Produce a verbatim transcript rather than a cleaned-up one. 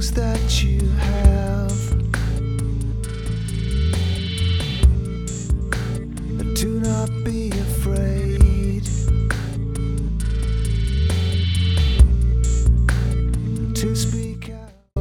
things that you have. Do not be afraid.